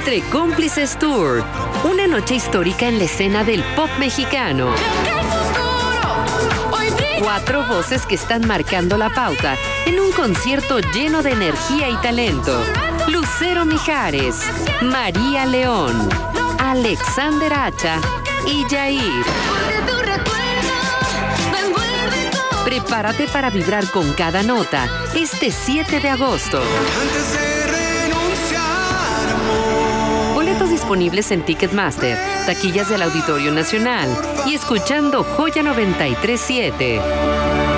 Entre Cómplices Tour, una noche histórica en la escena del pop mexicano. 4 voces que están marcando la pauta en un concierto lleno de energía y talento. Lucero Mijares, María León, Alexander Hacha y Yair. Prepárate para vibrar con cada nota este 7 de agosto. Boletos disponibles en Ticketmaster, taquillas del Auditorio Nacional y escuchando Joya 93.7.